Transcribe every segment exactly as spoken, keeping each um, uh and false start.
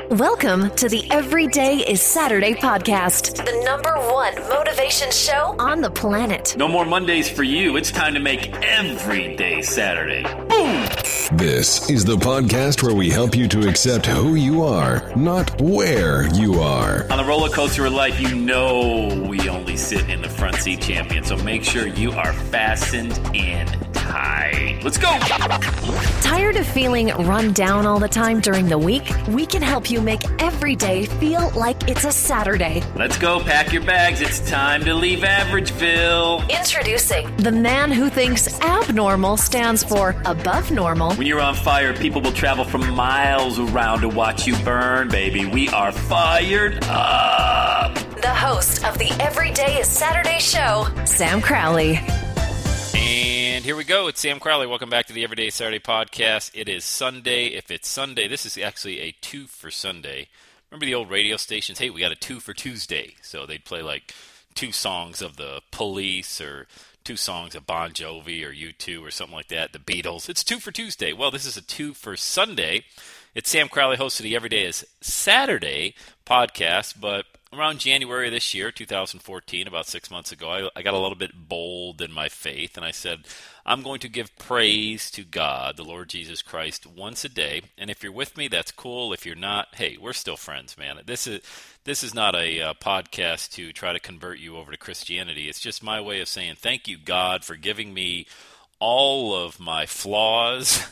Welcome to the Everyday is Saturday podcast, the number one motivation show on the planet. No more Mondays for you. It's time to make every day Saturday. Boom! This is the podcast where we help you to accept who you are, not where you are. On the roller coaster of life, you know we only sit in the front seat, champion. So make sure you are fastened in tight. Let's go! Tired of feeling run down all the time during the week? We can help you make every day feel like it's a Saturday. Let's go. Pack your bags. It's time to leave Averageville. Introducing the man who thinks abnormal stands for above normal. When you're on fire, people will travel from miles around to watch you burn, baby. We are fired up. The host of the Everyday is Saturday show, Sam Crowley. And here we go. It's Sam Crowley. Welcome back to the Everyday Saturday podcast. It is Sunday. If it's Sunday, this is actually a two for Sunday. Remember the old radio stations? Hey, we got a two for Tuesday. So they'd play like two songs of the Police or two songs of Bon Jovi or U two or something like that, the Beatles. It's two for Tuesday. Well, this is a two for Sunday. It's Sam Crowley, host of the Everyday is Saturday podcast, but around January of this year, two thousand fourteen, about six months ago, I, I got a little bit bold in my faith, and I said, I'm going to give praise to God, the Lord Jesus Christ, once a day, and if you're with me, that's cool. If you're not, hey, we're still friends, man. This is this is not a uh, podcast to try to convert you over to Christianity. It's just my way of saying thank you, God, for giving me all of my flaws,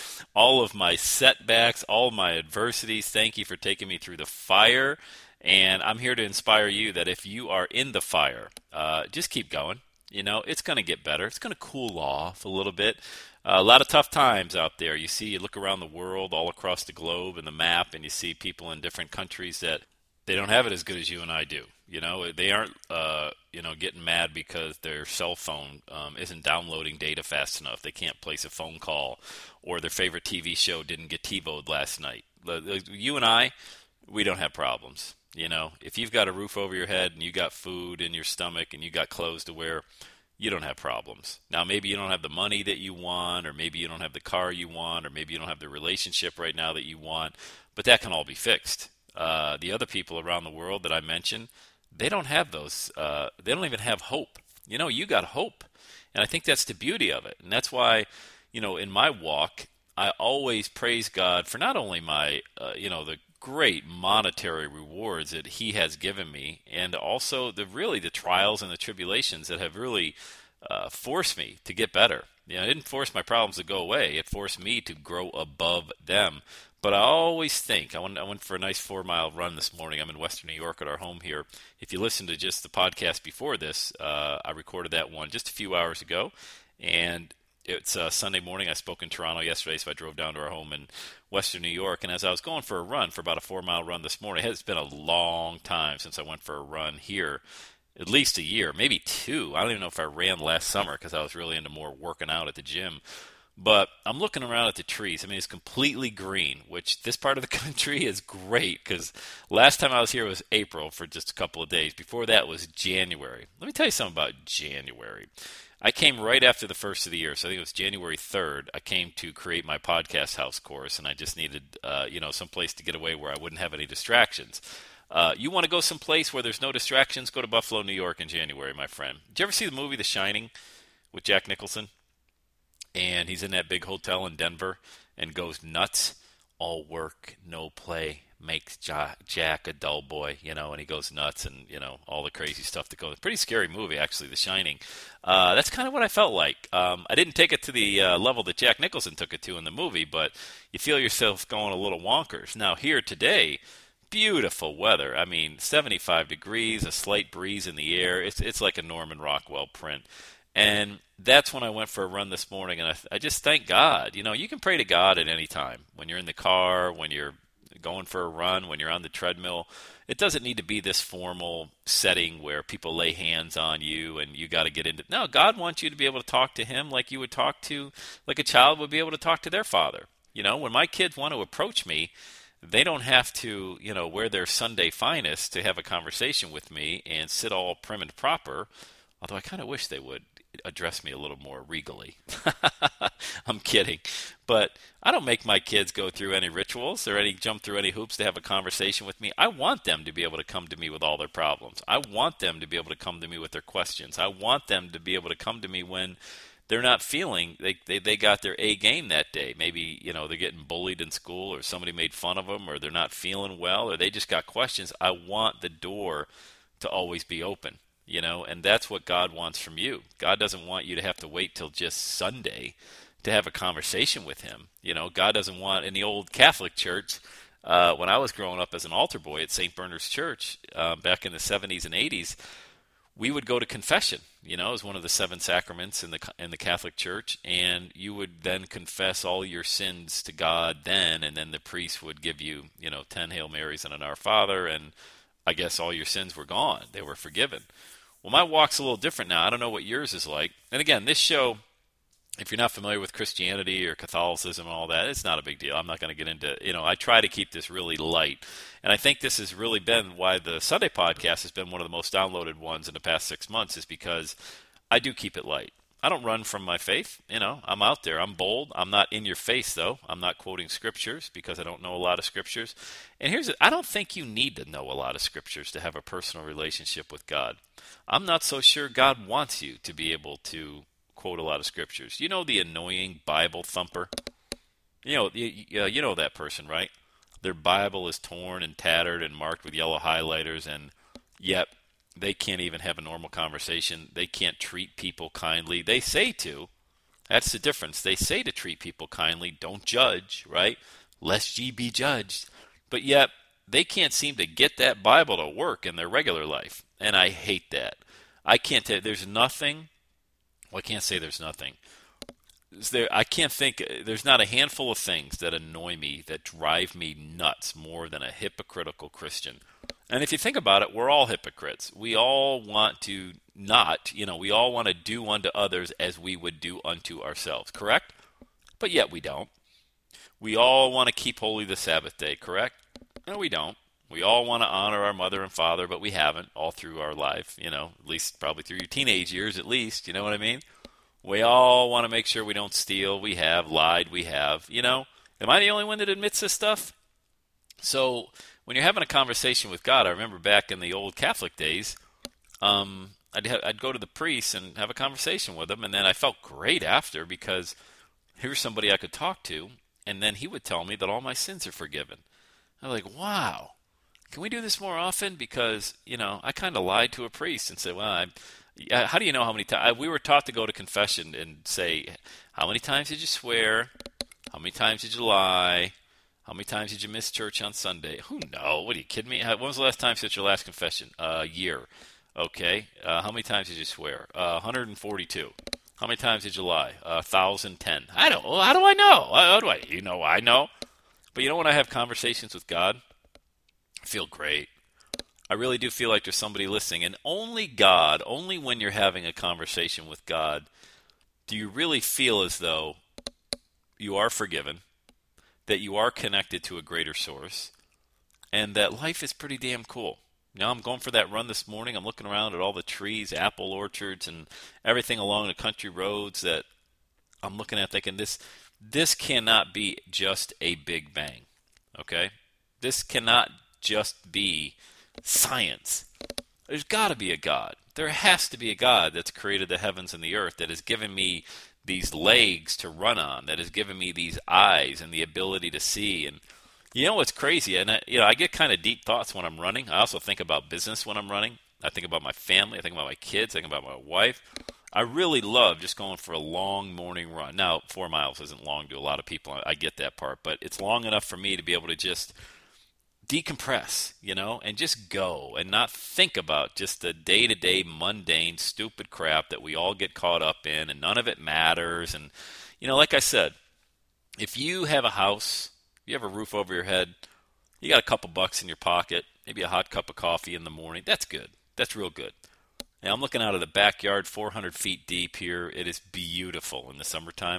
all of my setbacks, all of my adversities. Thank you for taking me through the fire. And I'm here to inspire you that if you are in the fire, uh, just keep going. You know, it's going to get better. It's going to cool off a little bit. Uh, a lot of tough times out there. You see, you look around the world, all across the globe and the map, and you see people in different countries that they don't have it as good as you and I do. You know, they aren't, uh, you know, getting mad because their cell phone um, isn't downloading data fast enough. They can't place a phone call, or their favorite T V show didn't get TiVo'd last night. You and I, we don't have problems. You know, if you've got a roof over your head and you got food in your stomach and you got clothes to wear, you don't have problems. Now, maybe you don't have the money that you want, or maybe you don't have the car you want, or maybe you don't have the relationship right now that you want, but that can all be fixed. Uh, the other people around the world that I mentioned, they don't have those. Uh, they don't even have hope. You know, you got hope. And I think that's the beauty of it. And that's why, you know, in my walk, I always praise God for not only my, uh, you know, the great monetary rewards that he has given me, and also the really the trials and the tribulations that have really uh, forced me to get better. You know, it didn't force my problems to go away. It forced me to grow above them. But I always think, I went, I went for a nice four-mile run this morning. I'm in Western New York at our home here. If you listen to just the podcast before this, uh, I recorded that one just a few hours ago, and it's uh, Sunday morning. I spoke in Toronto yesterday, so I drove down to our home in Western New York. And as I was going for a run, for about a four-mile run this morning, it's been a long time since I went for a run here, at least a year, maybe two. I don't even know if I ran last summer because I was really into more working out at the gym. But I'm looking around at the trees. I mean, it's completely green, which this part of the country is great because last time I was here was April for just a couple of days. Before that was January. Let me tell you something about January. I came right after the first of the year, so I think it was January third. I came to create my podcast house course, and I just needed, uh, you know, some place to get away where I wouldn't have any distractions. Uh, you want to go someplace where there's no distractions? Go to Buffalo, New York in January, my friend. Did you ever see the movie The Shining with Jack Nicholson? And he's in that big hotel in Denver and goes nuts. All work, no play, makes Jack a dull boy, you know, and he goes nuts and, you know, all the crazy stuff that goes. Pretty scary movie, actually, The Shining. Uh, that's kind of what I felt like. Um, I didn't take it to the uh, level that Jack Nicholson took it to in the movie, but you feel yourself going a little wonkers. Now, here today, beautiful weather. I mean, seventy-five degrees, a slight breeze in the air. It's, it's like a Norman Rockwell print. And that's when I went for a run this morning, and I, I just thank God. You know, you can pray to God at any time. When you're in the car, when you're going for a run, when you're on the treadmill. It doesn't need to be this formal setting where people lay hands on you and you got to get into. No, God wants you to be able to talk to him like you would talk to, like a child would be able to talk to their father. You know, when my kids want to approach me, they don't have to, you know, wear their Sunday finest to have a conversation with me and sit all prim and proper, although I kind of wish they would. address me a little more regally. I'm kidding. But I don't make my kids go through any rituals or any jump through any hoops to have a conversation with me. I want them to be able to come to me with all their problems. I want them to be able to come to me with their questions. I want them to be able to come to me when they're not feeling, they, they they got their A game that day. Maybe, you know, they're getting bullied in school, or somebody made fun of them, or they're not feeling well, or they just got questions. I want the door to always be open, you know, and that's what God wants from you. God doesn't want you to have to wait till just Sunday to have a conversation with him. You know, God doesn't want, in the old Catholic Church, uh, when I was growing up as an altar boy at Saint Bernard's Church uh, back in the seventies and eighties, we would go to confession. You know, it was one of the seven sacraments in the in the Catholic Church, and you would then confess all your sins to God then, and then the priest would give you, you know, ten Hail Marys and an Our Father, and I guess all your sins were gone. They were forgiven. Well, my walk's a little different now. I don't know what yours is like. And again, this show, if you're not familiar with Christianity or Catholicism and all that, it's not a big deal. I'm not going to get into, you know, I try to keep this really light. And I think this has really been why the Sunday podcast has been one of the most downloaded ones in the past six months is because I do keep it light. I don't run from my faith. You know, I'm out there. I'm bold. I'm not in your face, though. I'm not quoting scriptures because I don't know a lot of scriptures. And here's it. I don't think you need to know a lot of scriptures to have a personal relationship with God. I'm not so sure God wants you to be able to quote a lot of scriptures. You know the annoying Bible thumper? You know, you, you know that person, right? Their Bible is torn and tattered and marked with yellow highlighters, and yet they can't even have a normal conversation. They can't treat people kindly. They say to. That's the difference. They say to treat people kindly. Don't judge, right? Lest ye be judged. But yet, they can't seem to get that Bible to work in their regular life. And I hate that. I can't tell. There's nothing. Well, I can't say there's nothing. There, I can't think. There's not a handful of things that annoy me, that drive me nuts more than a hypocritical Christian. And if you think about it, we're all hypocrites. We all want to not, you know, we all want to do unto others as we would do unto ourselves, correct? But yet we don't. We all want to keep holy the Sabbath day, correct? No, we don't. We all want to honor our mother and father, but we haven't all through our life, you know, at least probably through your teenage years at least, you know what I mean? We all want to make sure we don't steal. We have lied. We have, you know. Am I the only one that admits this stuff? So when you're having a conversation with God, I remember back in the old Catholic days, um, I'd, ha- I'd go to the priest and have a conversation with him, and then I felt great after because here's somebody I could talk to, and then he would tell me that all my sins are forgiven. I'm like, wow, can we do this more often? Because, you know, I kind of lied to a priest and said, well, I'm, how do you know how many times? We were taught to go to confession and say, how many times did you swear? How many times did you lie? How many times did you miss church on Sunday? Who knows? What, are you kidding me? When was the last time since your last confession? A uh, year. Okay. Uh, how many times did you swear? Uh, one hundred forty-two. How many times did you lie? Uh, one thousand ten. I don't know. How do I know? How do I? You know, I know. But you know when I have conversations with God, I feel great. I really do feel like there's somebody listening. And only God, only when you're having a conversation with God, do you really feel as though you are forgiven, that you are connected to a greater source, and that life is pretty damn cool. Now I'm going for that run this morning. I'm looking around at all the trees, apple orchards, and everything along the country roads that I'm looking at thinking this this cannot be just a big bang, okay? This cannot just be science. There's got to be a God. There has to be a God that's created the heavens and the earth, that has given me these legs to run on, that has given me these eyes and the ability to see. And you know what's crazy? And I, you know, I get kind of deep thoughts when I'm running. I also think about business when I'm running. I think about my family. I think about my kids. I think about my wife. I really love just going for a long morning run. Now, four miles isn't long to a lot of people. I get that part. But it's long enough for me to be able to just decompress, you know, and just go and not think about just the day-to-day mundane, stupid crap that we all get caught up in, and none of it matters. And, you know, like I said, if you have a house, you have a roof over your head, you got a couple bucks in your pocket, maybe a hot cup of coffee in the morning, that's good. That's real good. Now, I'm looking out of the backyard, four hundred feet deep here. It is beautiful in the summertime.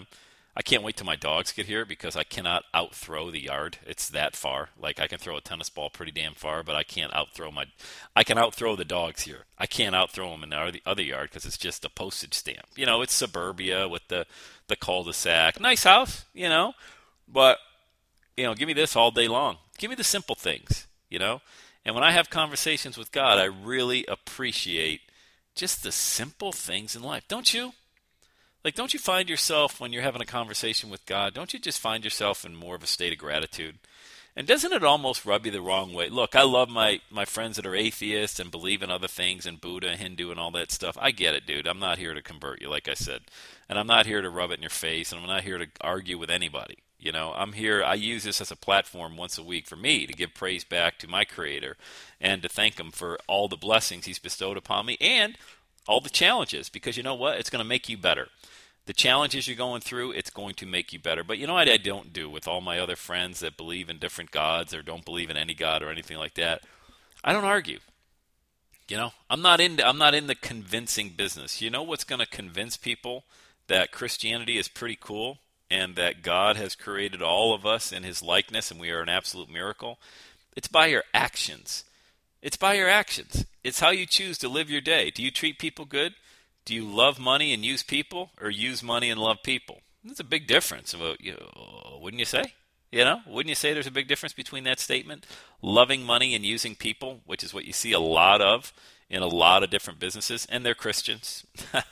I can't wait till my dogs get here because I cannot out-throw the yard. It's that far. Like, I can throw a tennis ball pretty damn far, but I can't out-throw my – I can out-throw the dogs here. I can't out-throw them in the other yard because it's just a postage stamp. You know, it's suburbia with the, the cul-de-sac. Nice house, you know, but, you know, give me this all day long. Give me the simple things, you know. And when I have conversations with God, I really appreciate just the simple things in life. Don't you? Like, don't you find yourself, when you're having a conversation with God, don't you just find yourself in more of a state of gratitude? And doesn't it almost rub you the wrong way? Look, I love my, my friends that are atheists and believe in other things and Buddha, Hindu, and all that stuff. I get it, dude. I'm not here to convert you, like I said. And I'm not here to rub it in your face, and I'm not here to argue with anybody. You know, I'm here, I use this as a platform once a week for me to give praise back to my Creator and to thank Him for all the blessings He's bestowed upon me and all the challenges, because you know what? It's going to make you better. The challenges you're going through, it's going to make you better. But you know what I don't do with all my other friends that believe in different gods or don't believe in any god or anything like that? I don't argue. You know, I'm not in I'm not in the convincing business. You know what's going to convince people that Christianity is pretty cool and that God has created all of us in His likeness and we are an absolute miracle? It's by your actions. It's by your actions. It's how you choose to live your day. Do you treat people good? Do you love money and use people, or use money and love people? That's a big difference. Well, you know, wouldn't you say? You know, wouldn't you say there's a big difference between that statement, loving money and using people, which is what you see a lot of in a lot of different businesses, and they're Christians.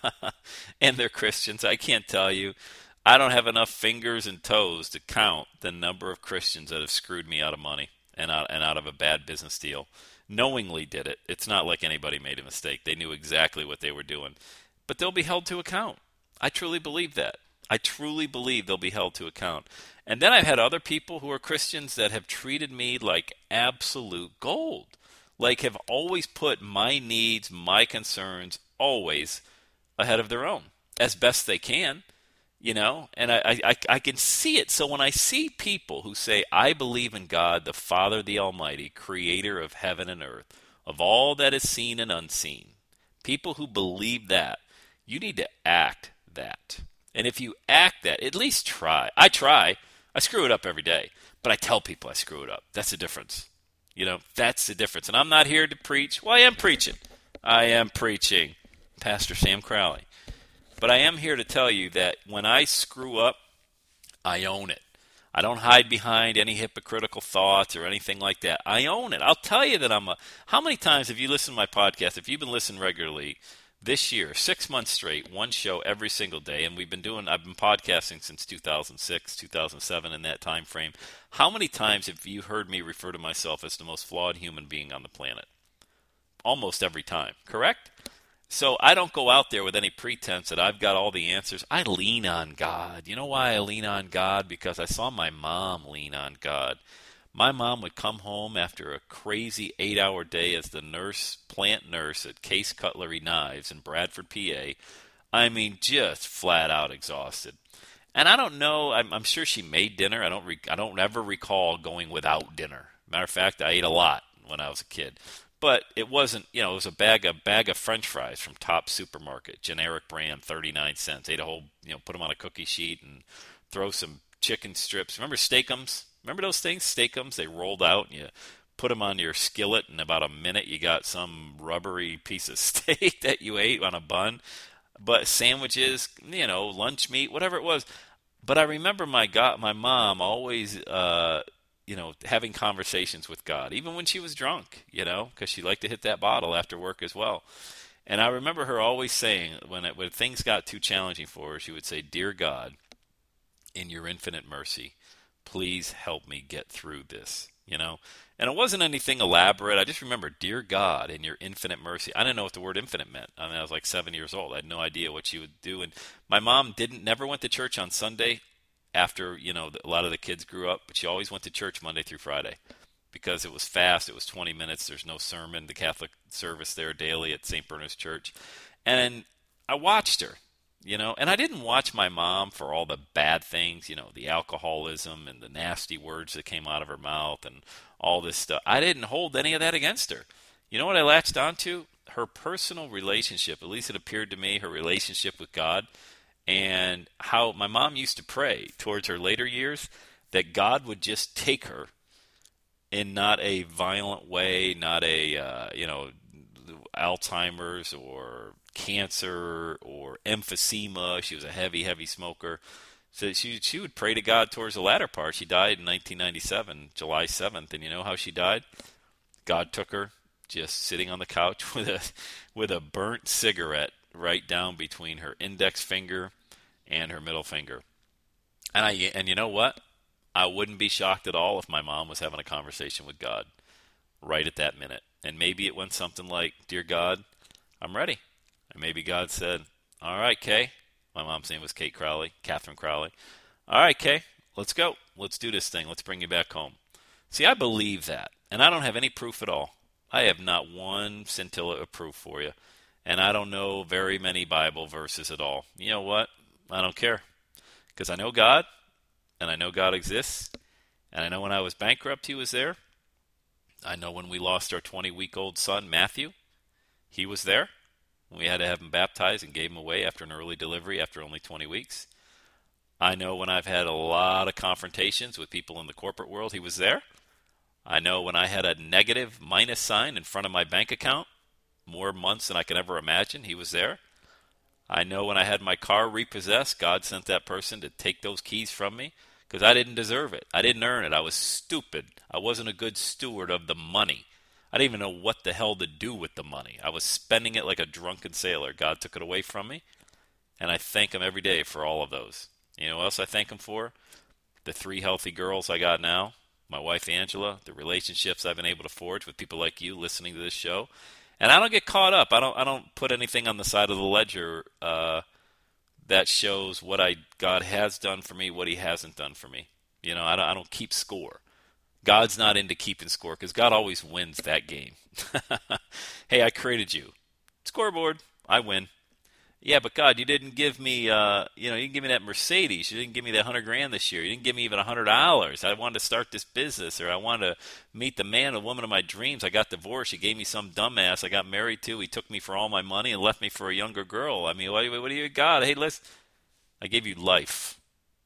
and they're Christians. I can't tell you. I don't have enough fingers and toes to count the number of Christians that have screwed me out of money and out, and out of a bad business deal. Knowingly did it. It's not like anybody made a mistake. They knew exactly what they were doing. But they'll be held to account. I truly believe that. I truly believe they'll be held to account. And then I've had other people who are Christians that have treated me like absolute gold. Like have always put my needs, my concerns, always ahead of their own. As best they can. You know, and I, I, I can see it. So when I see people who say, I believe in God, the Father, the Almighty, creator of heaven and earth, of all that is seen and unseen, people who believe that, you need to act that. And if you act that, at least try. I try. I screw it up every day. But I tell people I screw it up. That's the difference. You know, that's the difference. And I'm not here to preach. Well, I am preaching. I am preaching. Pastor Sam Crowley. But I am here to tell you that when I screw up, I own it. I don't hide behind any hypocritical thoughts or anything like that. I own it. I'll tell you that I'm a... How many times have you listened to my podcast, if you've been listening regularly, this year, six months straight, one show every single day, and we've been doing... I've been podcasting since two thousand six, two thousand seven, in that time frame. How many times have you heard me refer to myself as the most flawed human being on the planet? Almost every time, correct? So I don't go out there with any pretense that I've got all the answers. I lean on God. You know why I lean on God? Because I saw my mom lean on God. My mom would come home after a crazy eight-hour day as the nurse, plant nurse at Case Cutlery Knives in Bradford, P A. I mean, just flat out exhausted. And I don't know. I'm, I'm sure she made dinner. I don't. Re- I don't ever recall going without dinner. Matter of fact, I ate a lot when I was a kid. But it wasn't, you know, it was a bag, a bag of French fries from Top Supermarket, generic brand, thirty-nine cents. Ate a whole, you know, put them on a cookie sheet and throw some chicken strips. Remember Steakums? Remember those things, Steakums? They rolled out and you put them on your skillet. In about a minute, you got some rubbery piece of steak that you ate on a bun. But sandwiches, you know, lunch meat, whatever it was. But I remember my God, my mom always... Uh, you know, having conversations with God, even when she was drunk, you know, because she liked to hit that bottle after work as well. And I remember her always saying, when it, when things got too challenging for her, she would say, Dear God, in your infinite mercy, please help me get through this, you know. And it wasn't anything elaborate. I just remember, Dear God, in your infinite mercy. I didn't know what the word infinite meant. I mean, I was like seven years old. I had no idea what she would do. And my mom didn't, never went to church on Sunday. After, you know, a lot of the kids grew up, but she always went to church Monday through Friday because it was fast. It was twenty minutes. There's no sermon. The Catholic service there daily at Saint Bernard's Church. And I watched her, you know, and I didn't watch my mom for all the bad things, you know, the alcoholism and the nasty words that came out of her mouth and all this stuff. I didn't hold any of that against her. You know what I latched onto? Her personal relationship, at least it appeared to me, her relationship with God. and how my mom used to pray towards her later years that God would just take her in not a violent way, not a, uh, you know, Alzheimer's or cancer or emphysema. She was a heavy, heavy smoker. So she she would pray to God towards the latter part. She died in nineteen ninety-seven, July seventh, and you know how she died? God took her just sitting on the couch with a with a burnt cigarette right down between her index finger and her middle finger. And I and you know what? I wouldn't be shocked at all if my mom was having a conversation with God right at that minute. And maybe it went something like, "Dear God, I'm ready." And maybe God said, "All right, Kay." My mom's name was Kate Crowley, Catherine Crowley. "All right, Kay, let's go. Let's do this thing. Let's bring you back home." See, I believe that. And I don't have any proof at all. I have not one scintilla of proof for you. And I don't know very many Bible verses at all. You know what? I don't care. Because I know God, and I know God exists. And I know when I was bankrupt, He was there. I know when we lost our twenty-week-old son, Matthew, He was there. We had to have him baptized and gave him away after an early delivery after only twenty weeks. I know when I've had a lot of confrontations with people in the corporate world, He was there. I know when I had a negative minus sign in front of my bank account, more months than I could ever imagine, He was there. I know when I had my car repossessed, God sent that person to take those keys from me because I didn't deserve it. I didn't earn it. I was stupid. I wasn't a good steward of the money. I didn't even know what the hell to do with the money. I was spending it like a drunken sailor. God took it away from me, and I thank Him every day for all of those. You know what else I thank Him for? The three healthy girls I got now, my wife Angela, the relationships I've been able to forge with people like you listening to this show. And I don't get caught up. I don't I don't put anything on the side of the ledger uh, that shows what I God has done for me, what He hasn't done for me. You know, I don't, I don't keep score. God's not into keeping score because God always wins that game. Hey, I created you. Scoreboard. I win. Yeah, but God, you didn't give me, uh, you know, you didn't give me that Mercedes. You didn't give me that hundred grand this year. You didn't give me even a hundred dollars. I wanted to start this business, or I wanted to meet the man, the woman of my dreams. I got divorced. You gave me some dumbass I got married to. He took me for all my money and left me for a younger girl. I mean, what, what do you got? Hey, listen, I gave you life.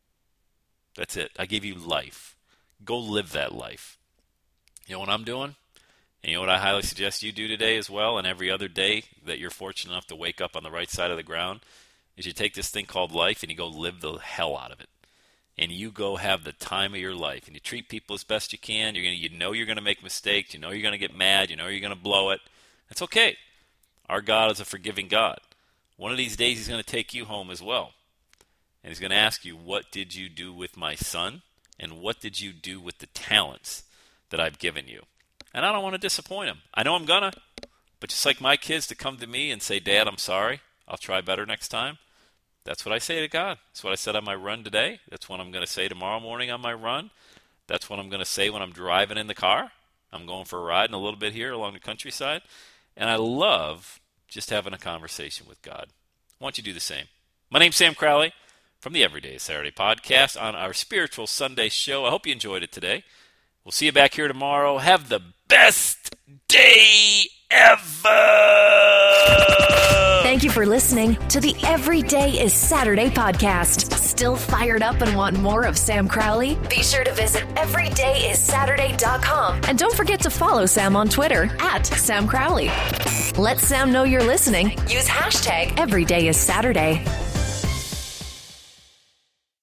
That's it. I gave you life. Go live that life. You know what I'm doing? And you know what I highly suggest you do today as well, and every other day that you're fortunate enough to wake up on the right side of the ground, is you take this thing called life and you go live the hell out of it. And you go have the time of your life. And you treat people as best you can. You're gonna, you know you're going to make mistakes. You know you're going to get mad. You know you're going to blow it. That's okay. Our God is a forgiving God. One of these days He's going to take you home as well. And He's going to ask you, what did you do with my son? And what did you do with the talents that I've given you? And I don't want to disappoint Him. I know I'm going to. But just like my kids to come to me and say, "Dad, I'm sorry. I'll try better next time." That's what I say to God. That's what I said on my run today. That's what I'm going to say tomorrow morning on my run. That's what I'm going to say when I'm driving in the car. I'm going for a ride in a little bit here along the countryside. And I love just having a conversation with God. I want you to do the same. My name's Sam Crowley from the Everyday Saturday podcast on our Spiritual Sunday show. I hope you enjoyed it today. We'll see you back here tomorrow. Have the best day ever! Thank you for listening to the Everyday is Saturday podcast. Still fired up and want more of Sam Crowley? Be sure to visit everyday is saturday dot com. And don't forget to follow Sam on Twitter at Sam Crowley. Let Sam know you're listening. Use hashtag everyday is Saturday.